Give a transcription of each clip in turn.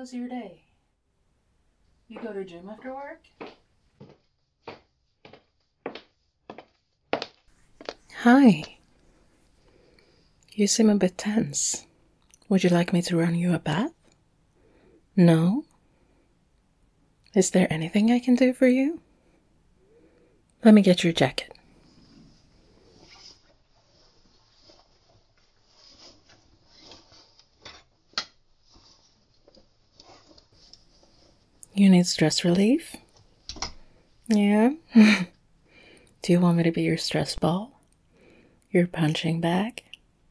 was your day? You go to gym after work? Hi. You seem a bit tense. Would you like me to run you a bath? No? Is there anything I can do for you? Let me get your jacket. You need stress relief? Yeah? Do you want me to be your stress ball? Your punching bag?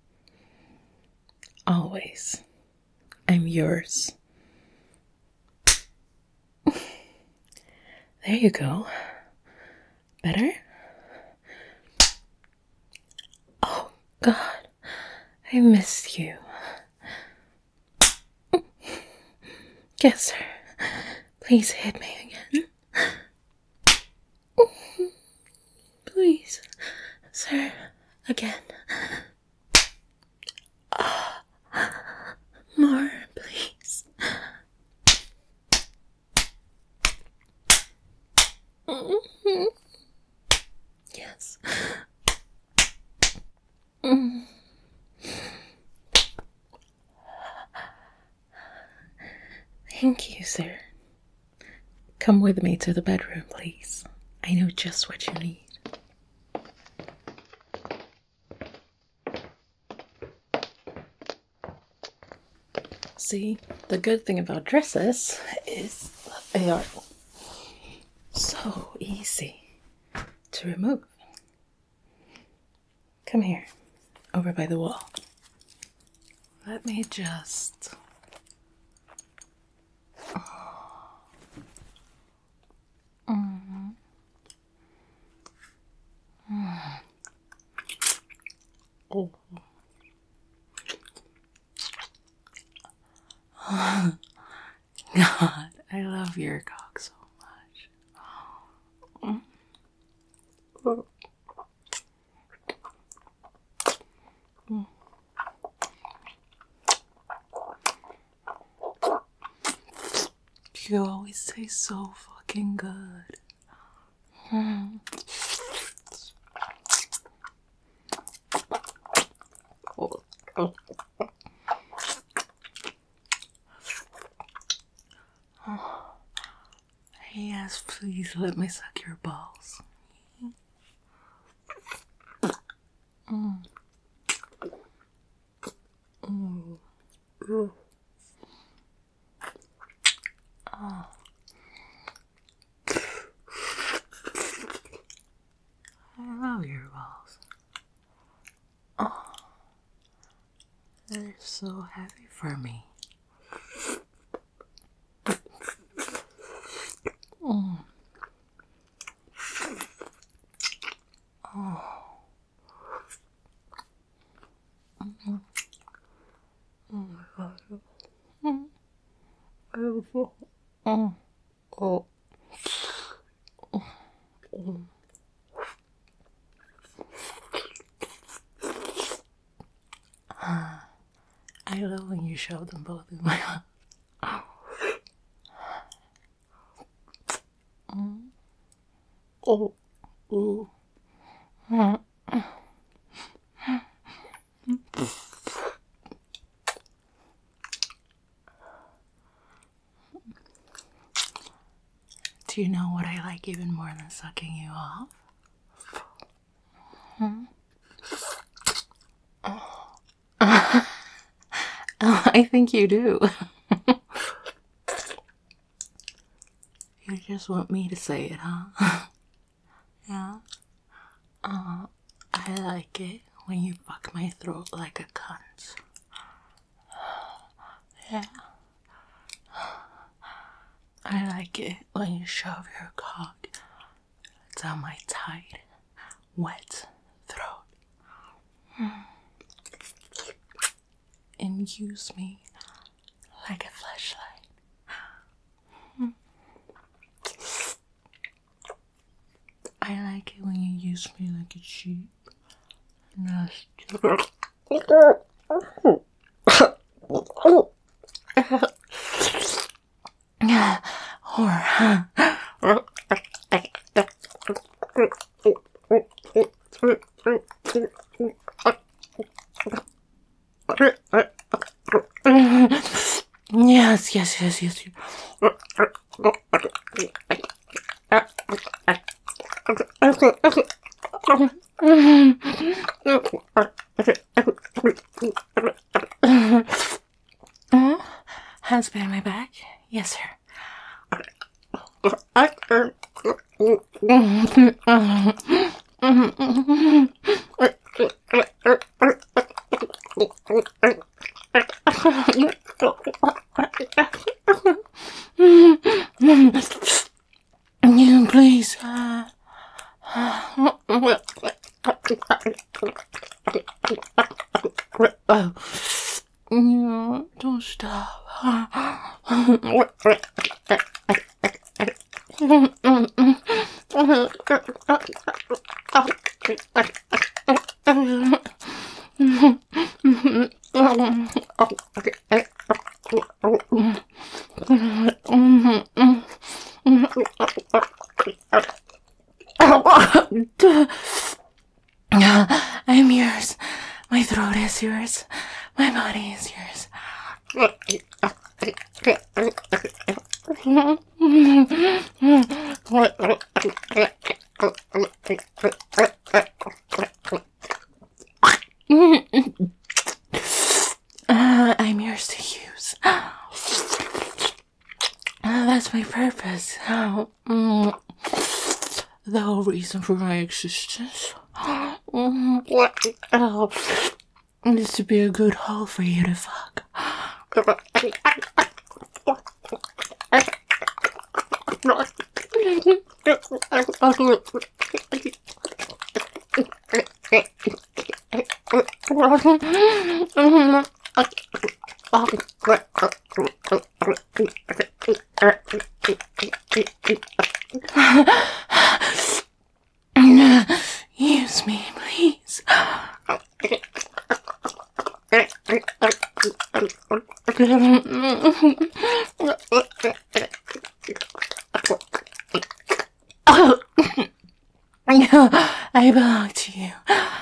Always. I'm yours. There you go. Better? Oh, God. I missed you. Yes, sir. Please hit me again. Please, sir. Again. More, please. Yes. Thank you, sir. Come with me to the bedroom, please. I know just what you need. See, the good thing about dresses is that they are so easy to remove. Come here, over by the wall. Let me just... Oh. God, I love your cock so much. You always taste so fucking good. Yes, please let me suck your balls. I love your balls. Oh, they're so heavy for me. I love when you shove them both in my mouth. Oh, ooh. Do you know what I like even more than sucking you off? Oh, I think you do. You just want me to say it, huh? Yeah? I like it when you fuck my throat like a cunt. Yeah. I like it when you shove your cock down my tight, wet throat. And use me like a flashlight. I like it when you use me like a sheep. Yes, yes, yes, yes. Hands behind my back? Yes, sir. Yeah, please. No, don't stop. I'm yours. My throat is yours. My body is yours. I'm yours to use. That's my purpose. The whole reason for my existence is to be a good hole for you to fuck. Use me, please. I belong to you.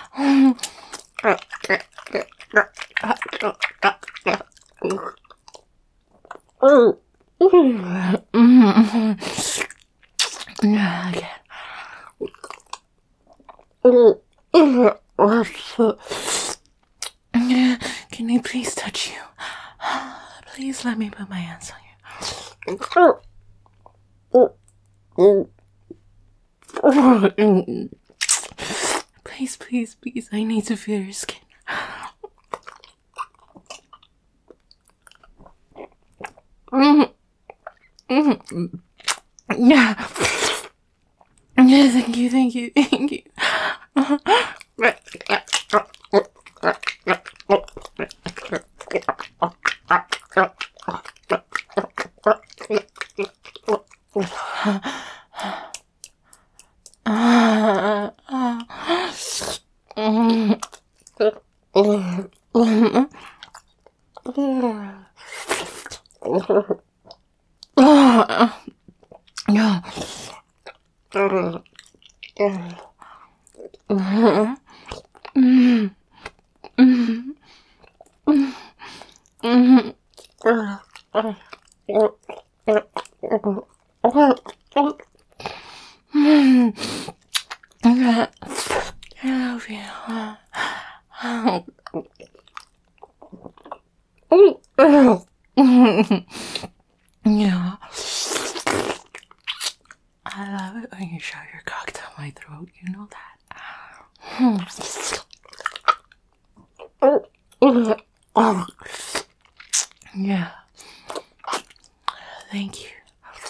Can I please touch you? Please let me put my hands on you. Please, please, please, I need to feel your skin. Yeah. Yeah, thank you, thank you, thank you. I love you. Yeah. I love it when you shove your cock down my throat, you know that. Yeah. Thank you.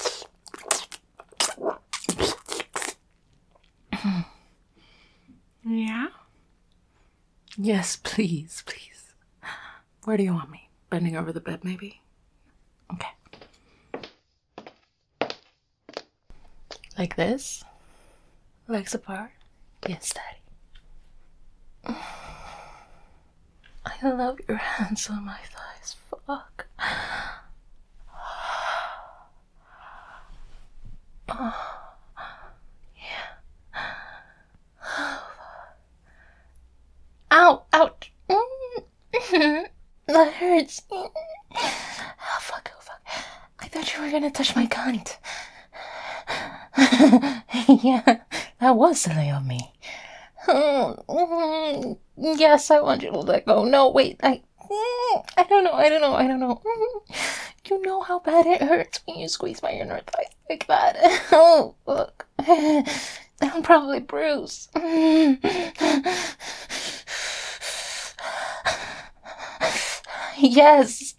Yeah? Yes, please, please. Where do you want me? Bending over the bed, maybe? Okay. Like this? Legs apart? Yes, Daddy. I love your hands on my thighs. Fuck. Yeah. that hurts. Oh, fuck. I thought you were gonna touch my cunt. Yeah, that was silly of me. Yes, I want you to let go. No, wait, I don't know. You know how bad it hurts when you squeeze my inner thigh like that. Oh, look. I'm probably bruised. Yes,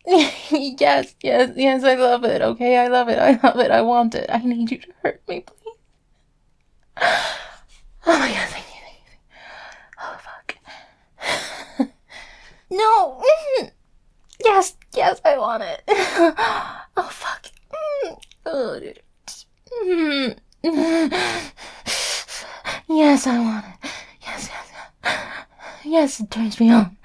I love it, okay? I love it, I want it. I need you to hurt me, please. Oh my god, thank you. Oh, fuck. No! Yes, I want it. Oh, fuck. Oh, dude. Yes, I want it. Yes, it turns me on.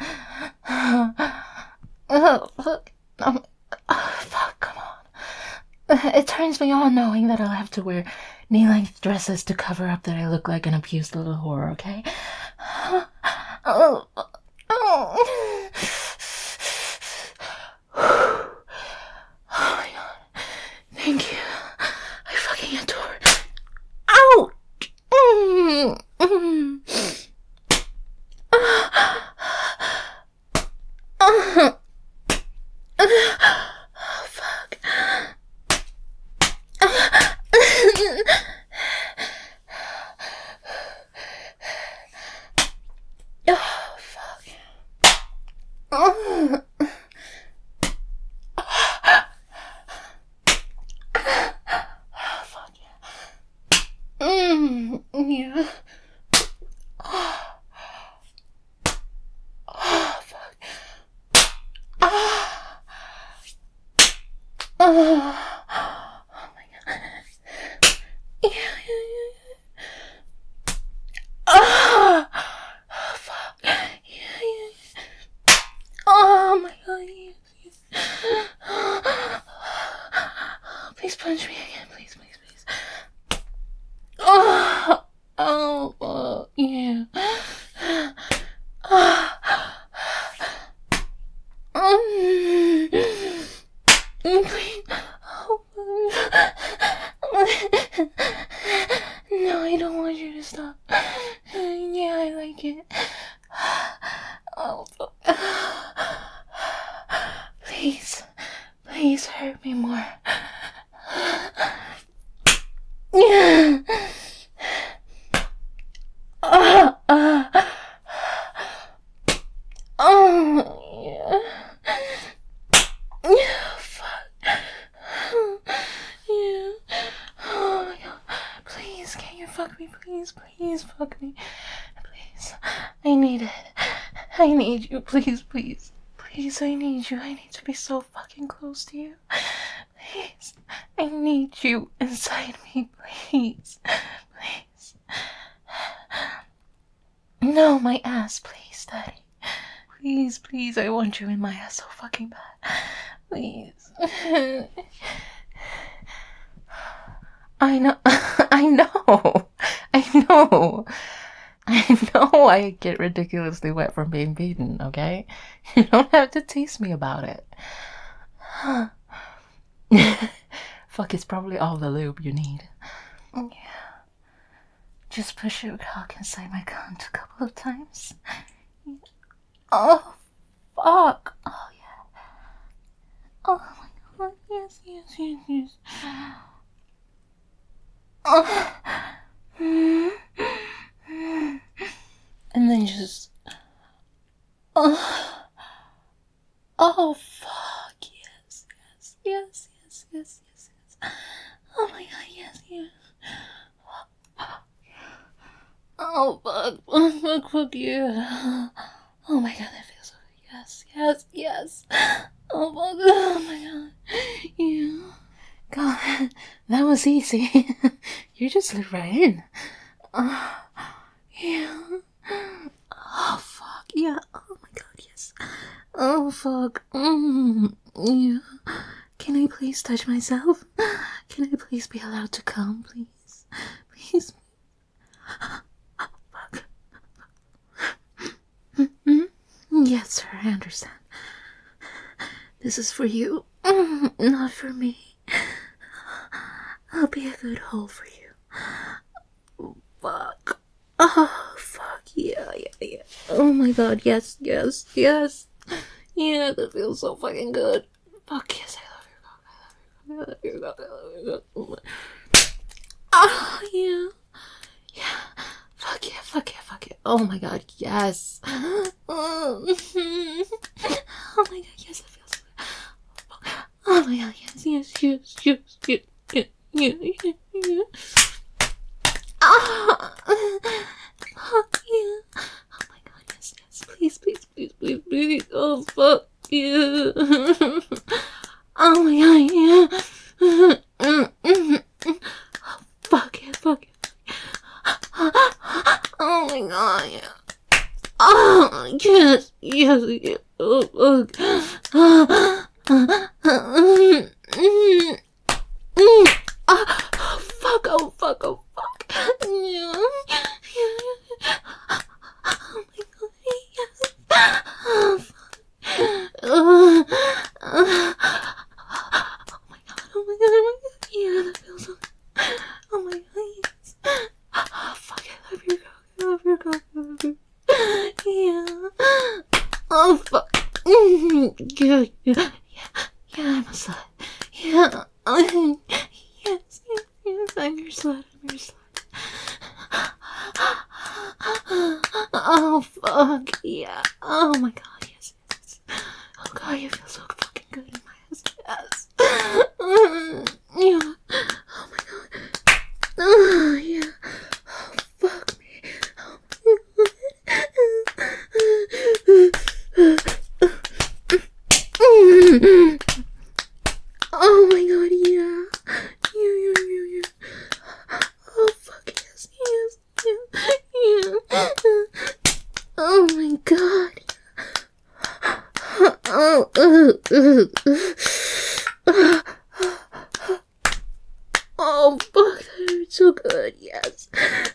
Oh, fuck. Fuck, come on. It turns me on knowing that I'll have to wear knee-length dresses to cover up that I look like an abused little whore, okay? Oh. Oh my god. Thank you. I fucking adore it. Ouch! Oh, fuck. Oh, fuck. Oh, fuck yeah. Yeah. Oh, fuck. Oh my god. Yeah. Oh, fuck. Yeah. Oh my god. Yes. Please punch me again, please. Oh, yeah. Please. No, I don't want you to stop. Yeah, I like it. Oh, please hurt me more. Yeah. Yeah. Yeah, fuck. Yeah. Oh my god. Please, can you fuck me? Please fuck me. Please. I need it. I need you. Please. Please, I need you. I need to be so fucking close to you. Please. I need you inside me. Please. No, my ass, please, Daddy. Please, I want you in my ass so fucking bad. Please. I know I get ridiculously wet from being beaten, okay? You don't have to tease me about it. Fuck, it's probably all the lube you need. Yeah. Just push your cock inside my cunt a couple of times. Oh, fuck. Oh, yeah. Oh, my god. Yes. Oh. And then just... Oh, fuck. Yes. Oh, my god, yes. Oh, fuck, yeah. Oh my god, that feels so good. Yes. Oh, fuck, oh my god. Yeah. God, that was easy. You just slid right in. Yeah. Oh, fuck, yeah. Oh my god, yes. Oh, fuck. Yeah. Can I please touch myself? Can I please be allowed to come, please? Please. Fuck. Yes, sir, I understand. This is for you, not for me. I'll be a good hole for you. Fuck. Oh, fuck. Yeah. Oh my god, yes. Yeah, that feels so fucking good. Fuck yes, I love your cock. I love your cock. Oh, yeah. Fuck yeah. Oh my god, yes. Oh my god, yes, it feels so good. Oh my god, yes. Ah, fuck yeah. Oh my god, yes. Please. Oh, fuck yeah. Oh my god, yeah. Fuck yeah. Oh my god, yeah. Oh, yes. Oh, fuck. Yeah. Oh my god, yes. Oh, fuck. Oh my god. Yeah, that feels so good. Oh my god, yes. Oh, fuck, I love your cock. Yeah. Oh, fuck. Yeah, I'm a slut. Yeah. Yes, I'm your slut. Oh, fuck, yeah. Oh my god, yes. Oh god, you feel so fucking good in my ass. Yes. Yeah. Oh my god. Oh, yeah. Oh, fuck me. Oh my god, yeah. Oh, fuck, yes. Oh my god. Oh, fuck, that hurts so good, yes.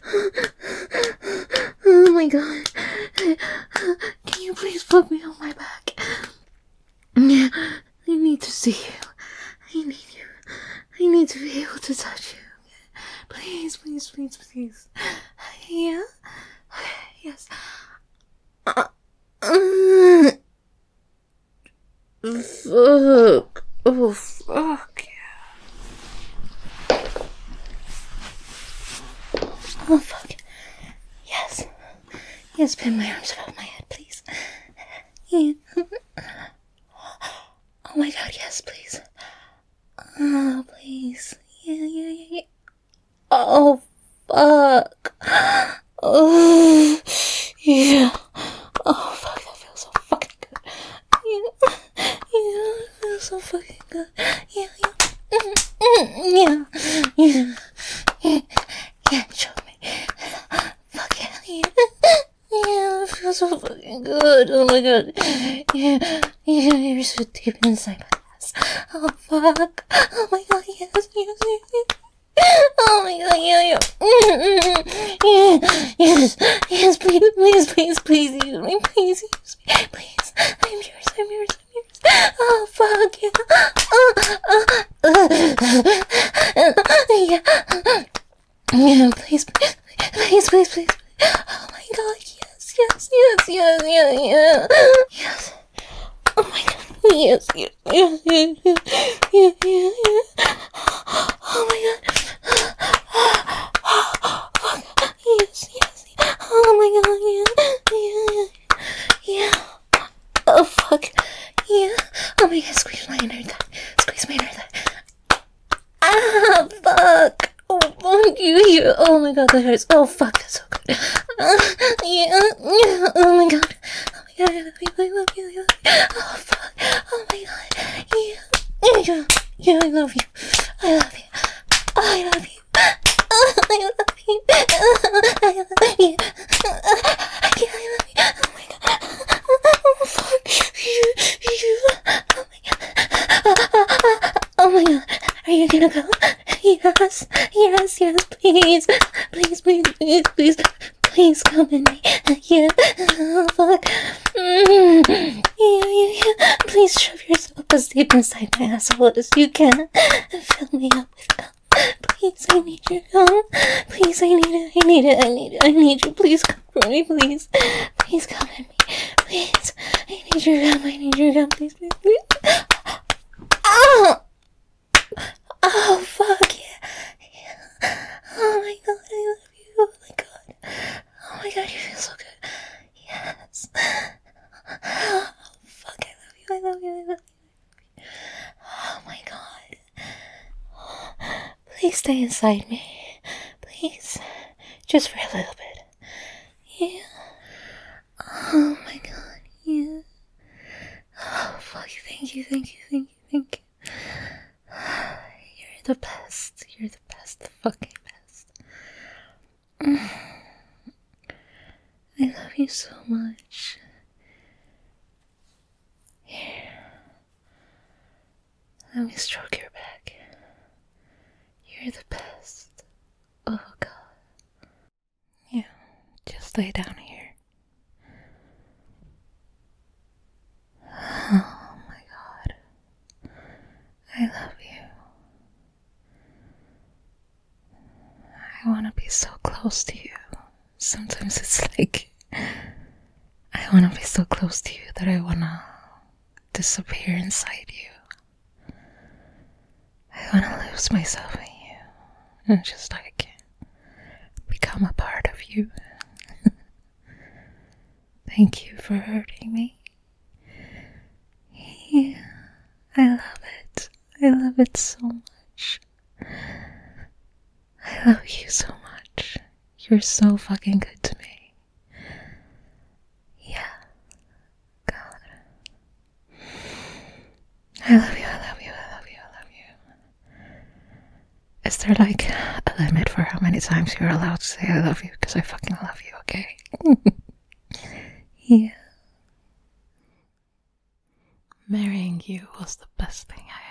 Oh my god. Can you please put me on my back? I need to see you. I need to be able to touch you. Please. Yeah? Yes. Fuck. Oh, fuck. Oh, fuck. Yes, pin my arms above my head, please. Yeah. Oh my god, yes, please. Oh, please. Yeah. Oh, fuck. Oh, yeah. Oh, fuck, that feels so fucking good. Yeah, it feels so fucking good. Yeah. Yeah, show me. Fuck yeah. Yeah, it feels so fucking good. Oh my god. Yeah, you're so deep inside my ass. Oh, fuck. Oh my god, yes. Oh my god, yeah. Yes, please, use me. Please use me. Please. I'm yours. Oh, fuck yeah. Yeah, please. Oh my god, yes. Yes. Oh my god, yes. Yeah. Oh my god. Fuck. Yes. Oh my god, yeah. Oh, fuck. Yeah. Oh my god, squeeze my inner thigh. Ah, fuck. Oh, fuck you. Yeah. Oh my god, that hurts. Oh, fuck, that's so good. Yeah. Oh my god. I love you. Oh, fuck. Oh my god. Yeah, I love you. I love you. Oh my god. Oh, fuck. Oh my god. Are you gonna go? Yes, please. Please come in me. Yeah. Oh, fuck. Yeah. Please shove yourself as deep inside my asshole as you can and fill me up with cum. Please, I need your cum. Please, I need you. Please come for me, please. Please come at me. Please, I need your cum. Please. Oh! Oh, fuck yeah. Oh my god, I love you. Oh my god. Oh my god, you feel so good. Yes. Oh, fuck, I love you. Oh my god. Please stay inside me. Please. Just for a little bit. Yeah. Oh my god, yeah. Oh, fuck, thank you. You're the best. The fucking best. I love you so much. Here. Let me stroke your back. You're the best. Oh, God. Yeah, just lay down here. Oh, my God. I love you. I want to be so close to you. Sometimes it's like I want to be so close to you that I want to disappear inside you. I want to lose myself in you and just like become a part of you. Thank you for hurting me. Yeah, I love it so much. I love you so much. You're so fucking good to me. Yeah. God. I love you. Is there like a limit for how many times you're allowed to say I love you? Because I fucking love you, okay? Yeah. Marrying you was the best thing I